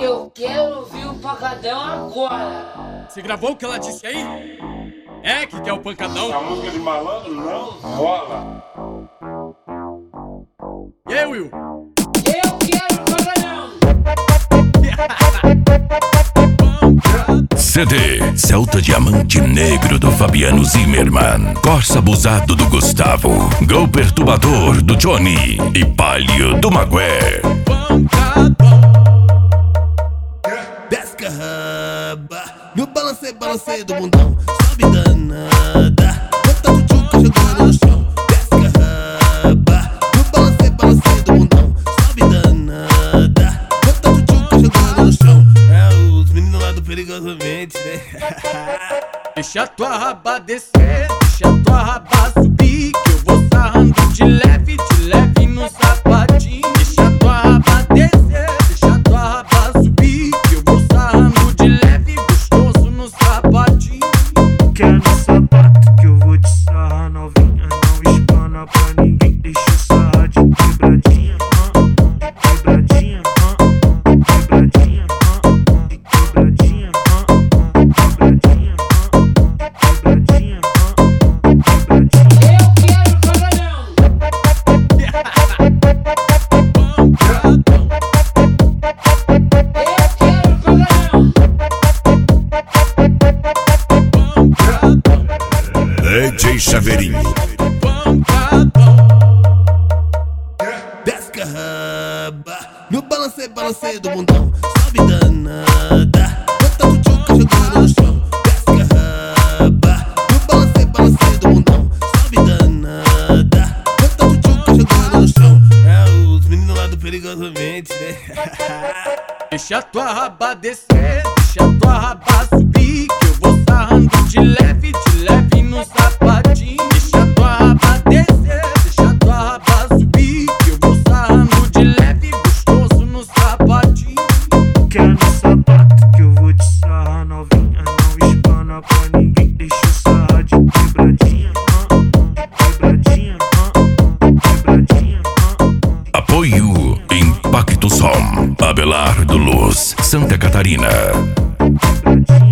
Eu quero ouvir o pancadão agora. Você gravou o que ela disse aí? É que quer o pancadão? A música de malandro não rola. E aí, Will? Eu quero o pancadão. CD Celta Diamante Negro do Fabiano Zimmerman, Corsa Abusado do Gustavo, Gol Perturbador do Johnny e Palio do Magué. Desce a raba no balanceio do bundão. Sobe danada, bota o tchuca jogando no chão. Desce a raba no balanceio do bundão. Sobe danada, bota o tchuca jogando no chão. É os meninos lá do Perigosamente, né? Deixa tua raba descer, deixa tua raba subir, que eu vou sarrando de leve no sapatinho. Deixa tua raba descer, deixa tua raba subir, que eu vou sarrando de leve, gostoso no sapatinho. Quer no sapato que eu vou te sarrar novinha. Não espana pra ninguém, deixa eu sarrar de quebradinha. Quebradinha, quebradinha, quebradinha, quebradinha, quebradinha, quebradinha. Eu quero o pancadão. DJ Chaveirinho. Desce a raba no balanceio do bundão. Sobe danada, bota o tchuca jogando no chão. Desce a raba no balanceio do bundão. Sobe danada, bota o tchuca jogando no chão. É os meninos lá do Perigosamente, né? Deixa tua raba descer, deixa tua raba subir, que eu vou sarrando de leve no sapatinho. Deixa tua raba descer, deixa tua raba subir, que eu vou sarrando de leve, gostoso no sapatinho. Quer no sapato que eu vou te sarrar novinha. Não espana pra ninguém, deixa eu sarrar de quebradinha. Quebradinha, quebradinha. Apoio Impacto Som, Abelardo Luz, Santa Catarina. Quebradinha.